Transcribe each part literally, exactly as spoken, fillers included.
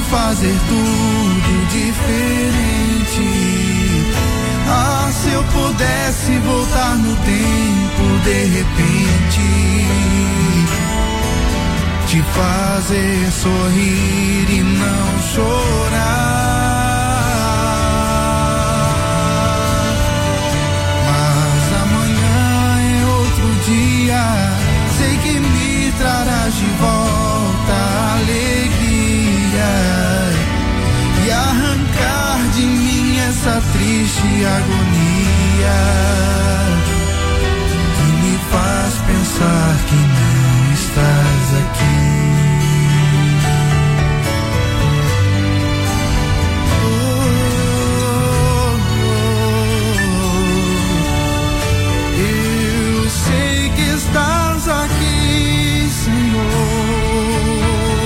fazer tudo diferente. Ah, se eu pudesse voltar no tempo de repente, te fazer sorrir e não chorar. Mas amanhã é outro dia, sei que me trarás de volta a alegria e arrancar de mim essa triste agonia que me faz pensar que não estás aqui. Oh, oh, oh. Eu sei que estás aqui, Senhor.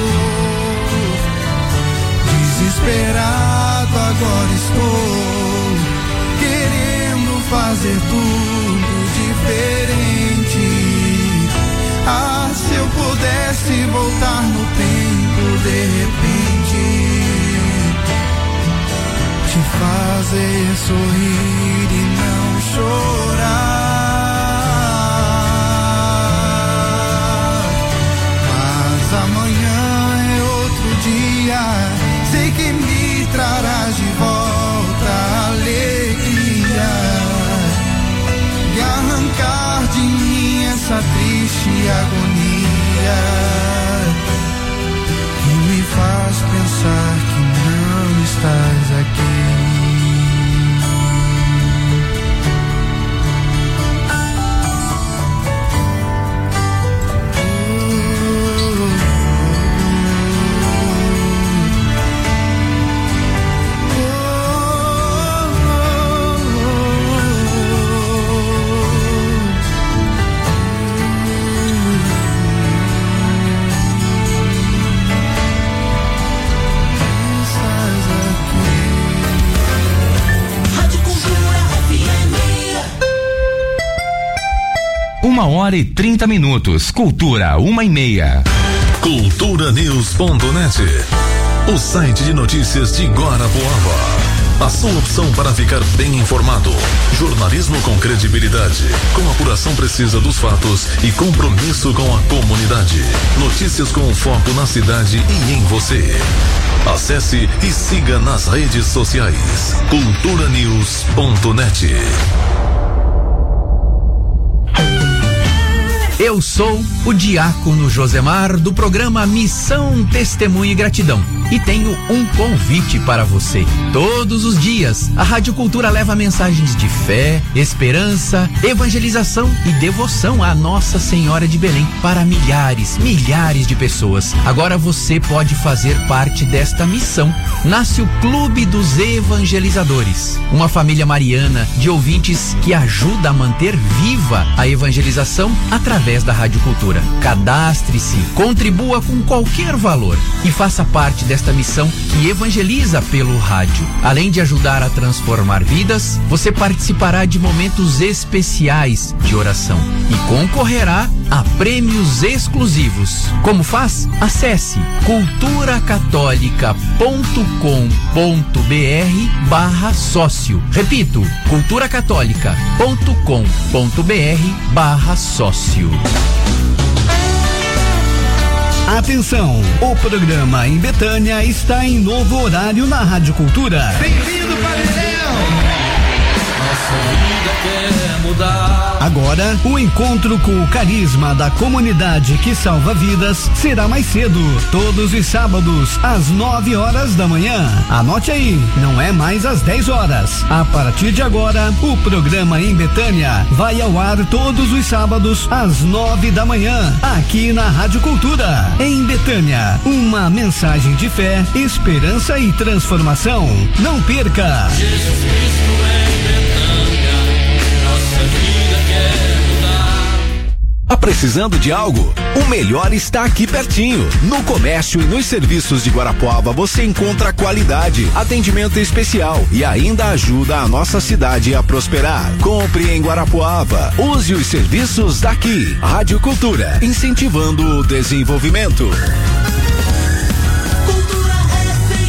Desesperado agora estou, querendo fazer tudo diferente. Ah, se eu pudesse voltar no tempo de repente, te fazer sorrir e não chorar. Mas amanhã é outro dia, sei que me trarás de volta a alegria e arrancar de mim essa triste agonia que me faz pensar que não estás aqui. Uma hora e trinta minutos. Cultura, uma e meia. cultura news ponto net, o site de notícias de Guarapuava. A sua opção para ficar bem informado. Jornalismo com credibilidade, com apuração precisa dos fatos e compromisso com a comunidade. Notícias com foco na cidade e em você. Acesse e siga nas redes sociais. cultura news ponto net. Eu sou o diácono Josemar do programa Missão Testemunho e Gratidão e tenho um convite para você. Todos os dias, a Rádio Cultura leva mensagens de fé, esperança, evangelização e devoção à Nossa Senhora de Belém para milhares, milhares de pessoas. Agora você pode fazer parte desta missão. Nasce o Clube dos Evangelizadores, uma família mariana de ouvintes que ajuda a manter viva a evangelização através da Rádio Cultura. Cadastre-se, contribua com qualquer valor e faça parte desta missão que evangeliza pelo rádio. Além de ajudar a transformar vidas, você participará de momentos especiais de oração e concorrerá a prêmios exclusivos. Como faz? Acesse cultura católica ponto com ponto br barra sócio. Repito, cultura católica ponto com ponto br barra sócio. Atenção, o programa em Betânia está em novo horário na Rádio Cultura. Bem-vindo, pavilhão! Nossa vida quer mudar. Agora, o encontro com o carisma da comunidade que salva vidas será mais cedo, todos os sábados, às nove horas da manhã. Anote aí, não é mais às dez horas. A partir de agora, o programa em Betânia vai ao ar todos os sábados, às nove da manhã, aqui na Rádio Cultura. Em Betânia, uma mensagem de fé, esperança e transformação. Não perca! Jesus Cristo em Betânia, nossa vida quer mudar. Tá precisando de algo? O melhor está aqui pertinho. No comércio e nos serviços de Guarapuava você encontra qualidade, atendimento especial e ainda ajuda a nossa cidade a prosperar. Compre em Guarapuava. Use os serviços daqui. Rádio Cultura, incentivando o desenvolvimento. Cultura F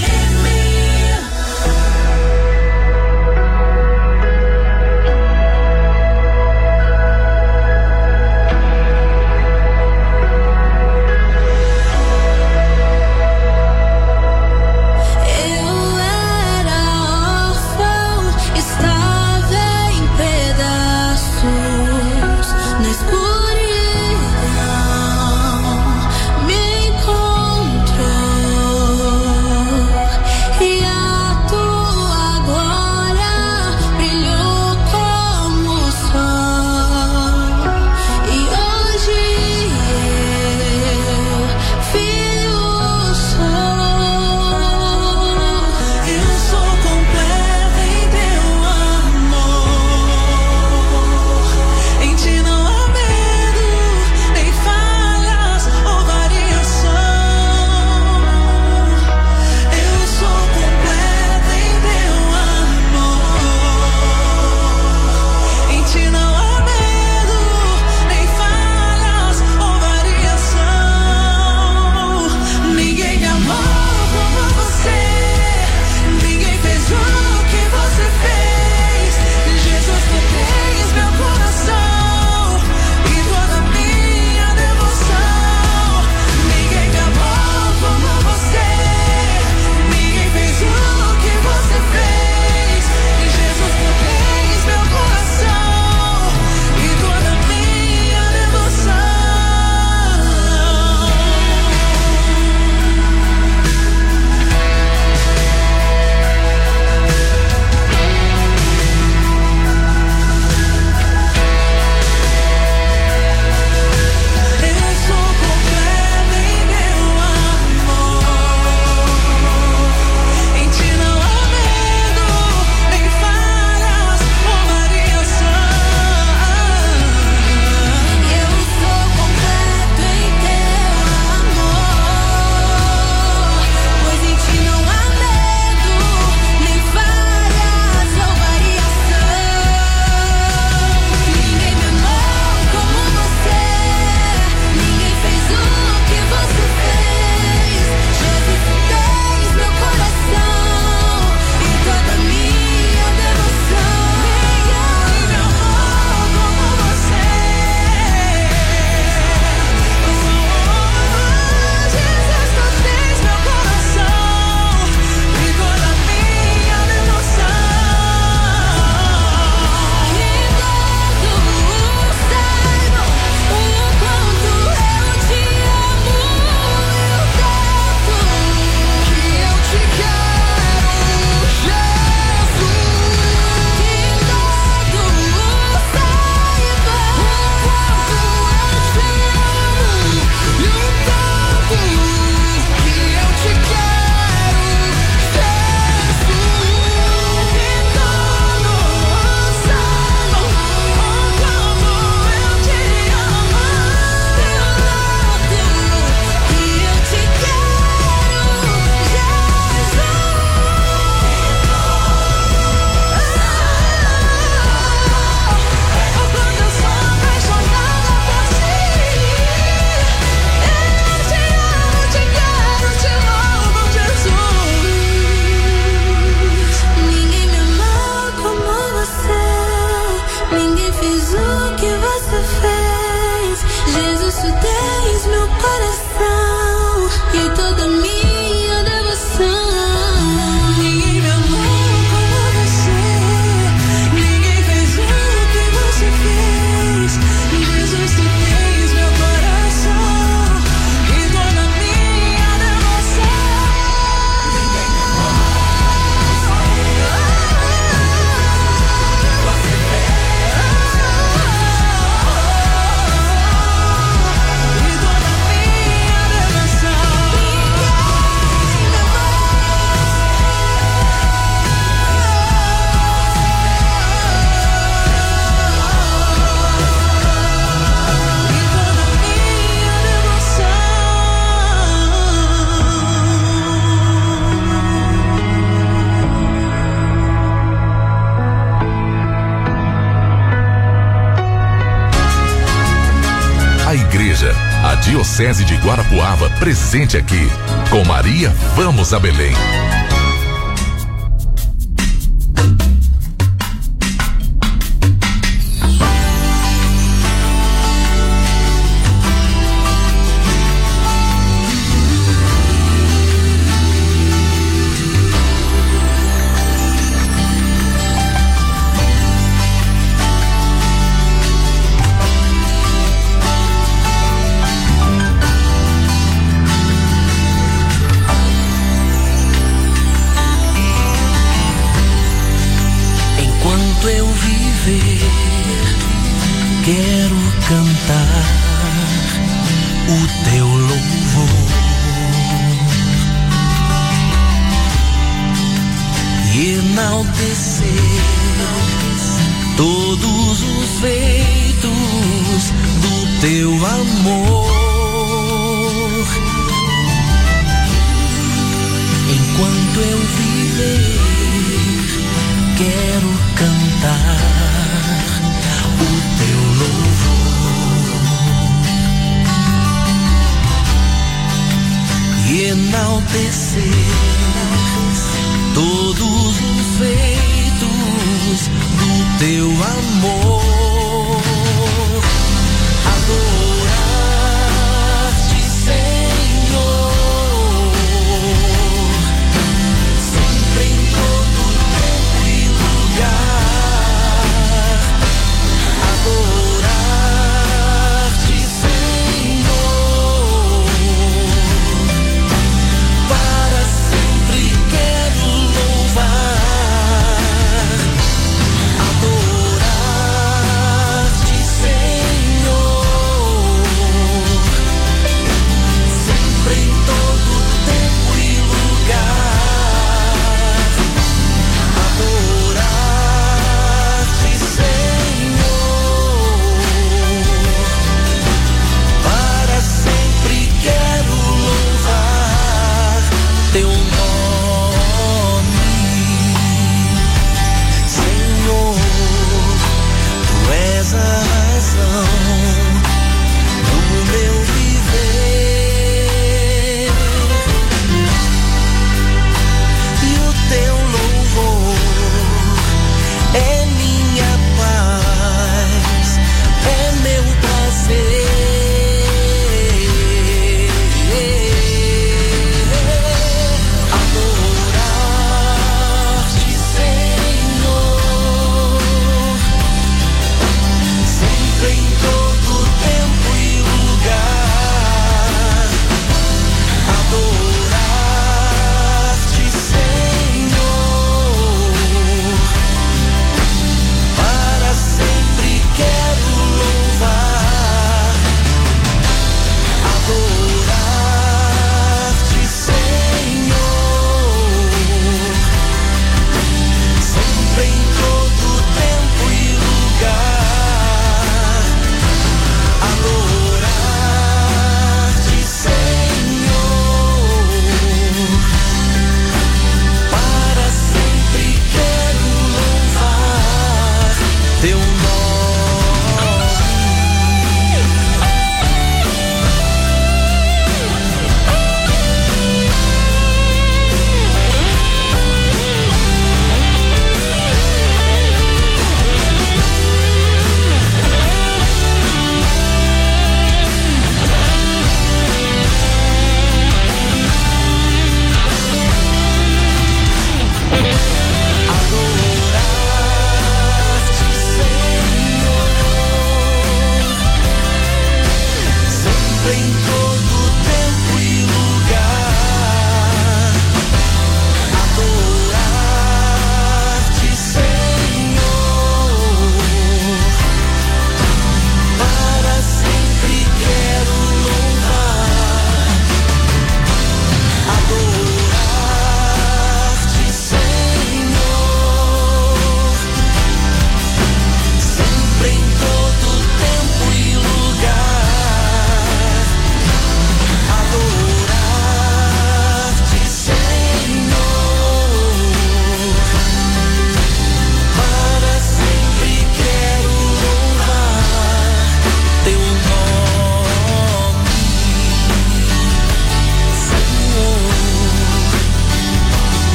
Diocese de Guarapuava presente aqui. Com Maria, vamos a Belém. Quero cantar o teu louvor e enaltecer todos os feitos do teu amor. Enquanto eu viver, quero cantar o teu louvor e enaltecer todos os feitos do teu amor. Adorar-te, Senhor, sempre em todo tempo e lugar. Adorar-te, Senhor, para sempre quero louvar. Adorar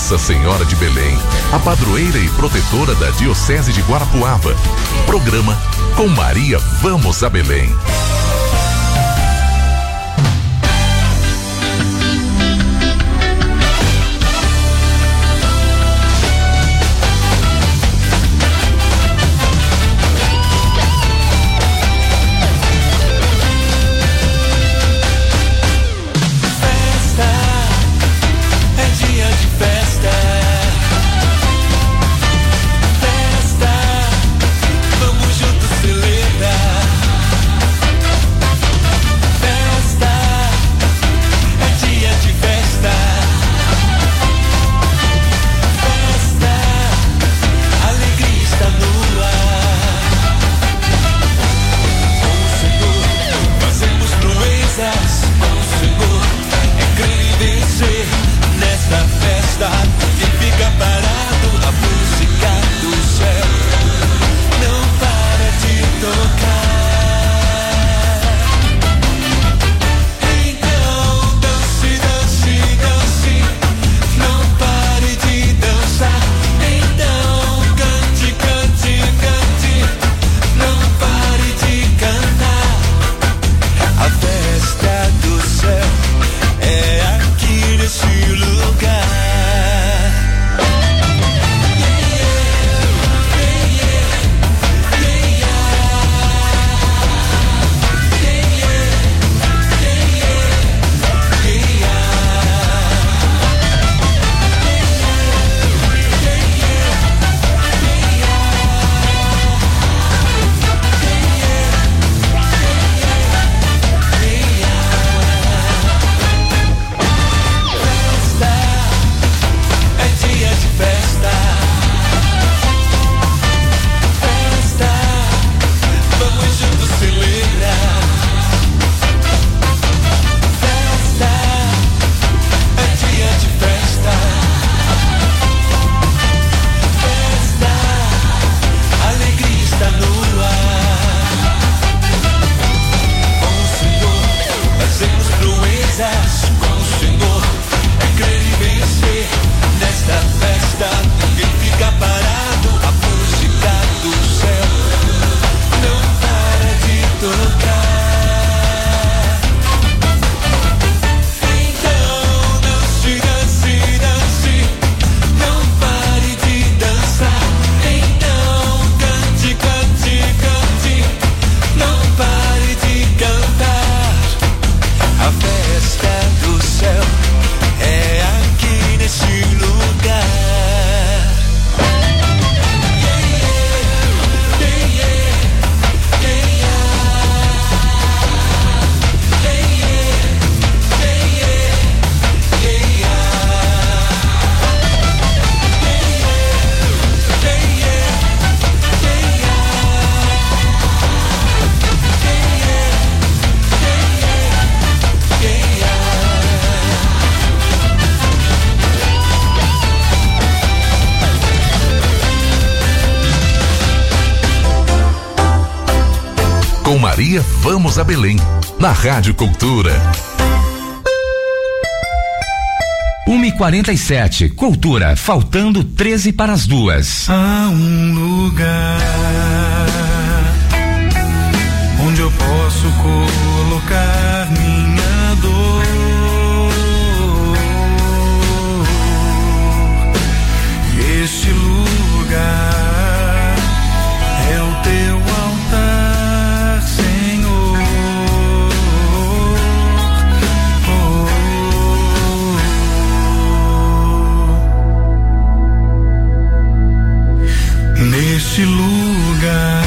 Nossa Senhora de Belém, a padroeira e protetora da Diocese de Guarapuava. Programa Com Maria Vamos a Belém. Com Maria Vamos a Belém, na Rádio Cultura. uma e quarenta e sete, Cultura, faltando treze para as duas. Há um lugar onde eu posso colocar minha dor. E este lugar é o teu altar, Senhor. Oh. Neste lugar